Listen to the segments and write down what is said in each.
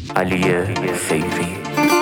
علی فیری.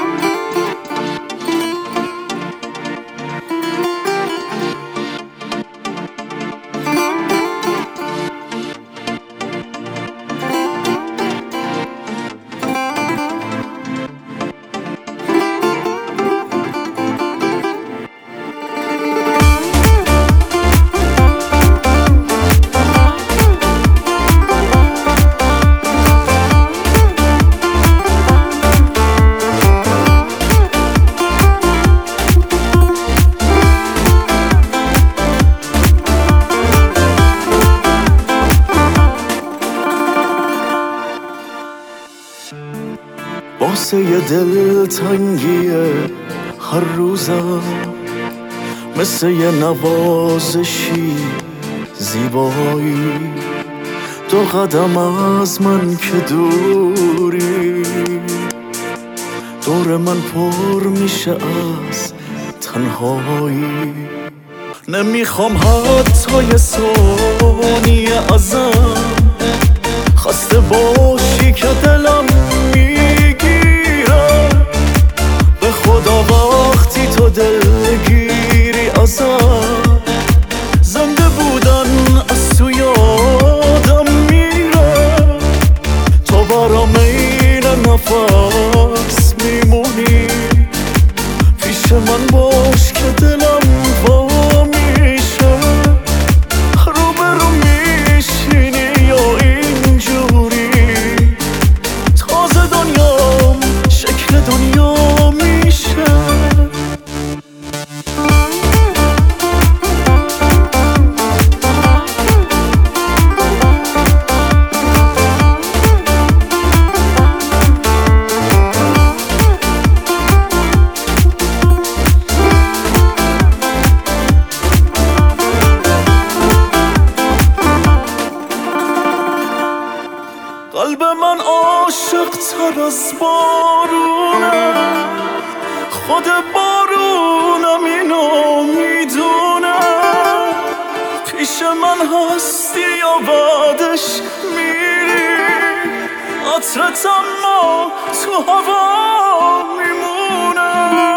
واسه یه دلتنگیه هر روزم، مثل یه نوازشی زیبایی. 2 قدم از من که دوری، دور من پر میشه از تنهایی. نمیخوام حتی یه ثانیه ازم خسته باشی که دلم میگیره. به خدا وقتی تو دلگیری ازم، زنده بودن از تو یادم میره. تو برام این نفس میمونی، پیش من باش که دلم وا میشه. روبرو میشینی یا اینجوری، تازه دنیام شکل دنیا میشه. قلب من عاشق تر از بارونه، خود بارونم اینو میدونه. پیش من هستی یا بعدش میری، عطرت اما تو هوا میمونه.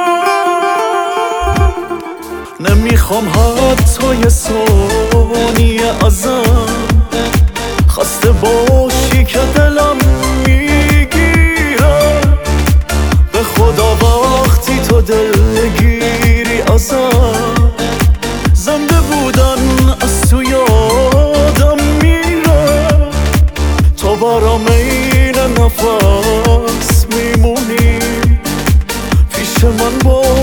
نمیخوام حتی یه ثانیه ازم خسته باشی که دلم میگیره. به خدا وقتی تو دلگیری ازم، زنده بودن از تو یادم میره. تو برام این نفس میمونی، پیش من باش